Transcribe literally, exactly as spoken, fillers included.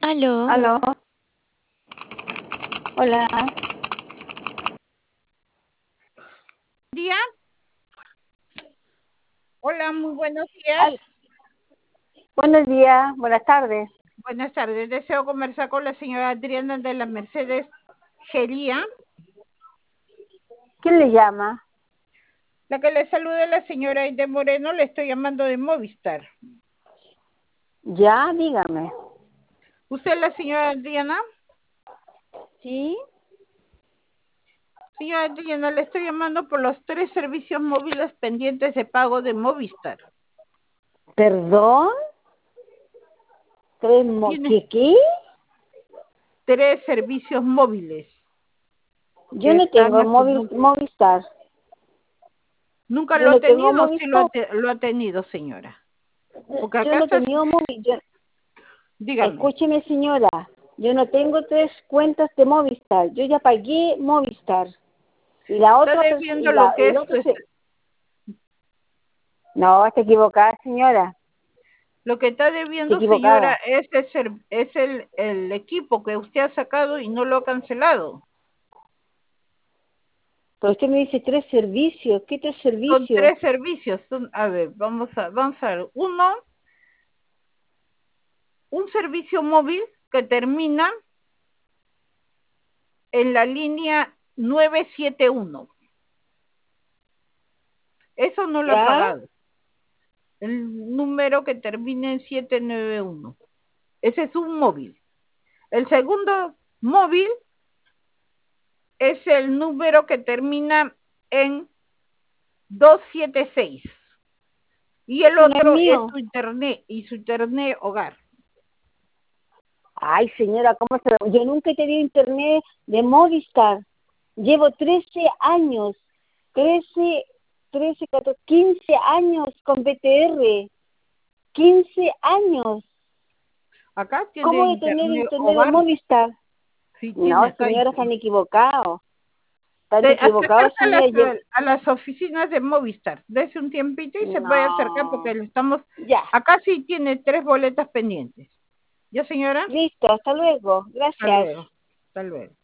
Aló. Aló. Hola. Día. Hola, muy buenos días. Al- Buenos días, buenas tardes. Buenas tardes. Deseo conversar con la señora Adriana de la Mercedes Gería. ¿Quién le llama? La que le saluda es la señora Aide Moreno, le estoy llamando de Movistar. Ya, dígame. ¿Usted es la señora Adriana? Sí. Señora Adriana, le estoy llamando por los tres servicios móviles pendientes de pago de Movistar. ¿Perdón? ¿Tres mo- Tiene ¿Qué qué? tres servicios móviles. Yo que no están tengo a su móvil, nombre. Movistar. ¿Nunca Yo lo ha no tengo tenido o sí lo ha, Movistar. te- lo ha tenido, señora? Porque Yo acá no he está... tenido móvil. Yo- Dígame. Escúcheme, señora. Yo no tengo tres cuentas de Movistar. Yo ya pagué Movistar. Y la Está otra persona, debiendo y lo la, que el es otro su, se... No, está equivocada, señora. Lo que está Está debiendo, señora, equivocada. es, el, ser- es el, el equipo que usted ha sacado y no lo ha cancelado. Pero usted me dice tres servicios. ¿Qué tres Son servicios? tres servicios. Son, a ver, vamos a, vamos a ver. Uno, un servicio móvil que termina en la línea nueve siete uno. Eso no lo ha ¿Ya? pagado. El número que termina en siete nueve uno. Ese es un móvil. El segundo móvil es el número que termina en dos siete seis. Y el Ese no es otro es mío. su internet y su internet hogar. Ay, señora, ¿cómo se lo- Yo nunca he tenido internet de Movistar. Llevo trece años, trece, trece, catorce, quince años con B T R. quince años. Acá tiene ¿Cómo de tener internet internet de hogar. Movistar? Sí, tiene No, acá. señora, están equivocados. Están De, equivocados, acércate a señora. las, Yo... a las oficinas de Movistar. Dese un tiempito y se puede acercar porque No. le estamos... Ya. Acá sí tiene tres boletas pendientes. ¿Ya, señora? Listo, hasta luego. Hasta Gracias. luego. Hasta luego.